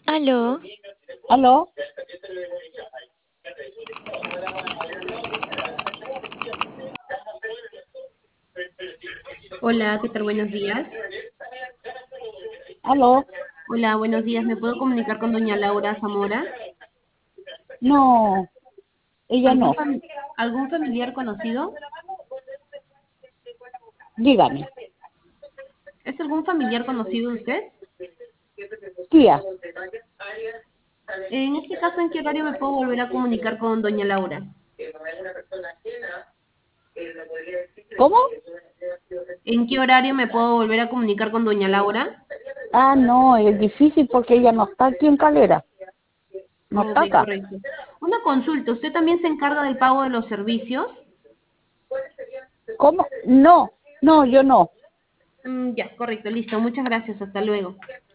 Aló, ¿Aló? Hola, ¿qué tal? Buenos días. ¿Aló? Hola, buenos días. ¿Me puedo comunicar con doña Laura Zamora? No, ella ¿Algún no. fam- algún familiar conocido? Dígame. ¿Es algún familiar conocido de usted? Tía, En este caso, ¿en qué horario me puedo volver a comunicar con doña Laura? ¿cómo? ¿En qué horario me puedo volver a comunicar con doña Laura? Ah, no, es difícil porque ella no está aquí en Calera. No Ok, está acá. correcto. Una consulta, ¿usted también se encarga del pago de los servicios? ¿Cómo? No, yo no. Ya, correcto, listo. Muchas gracias. Hasta luego.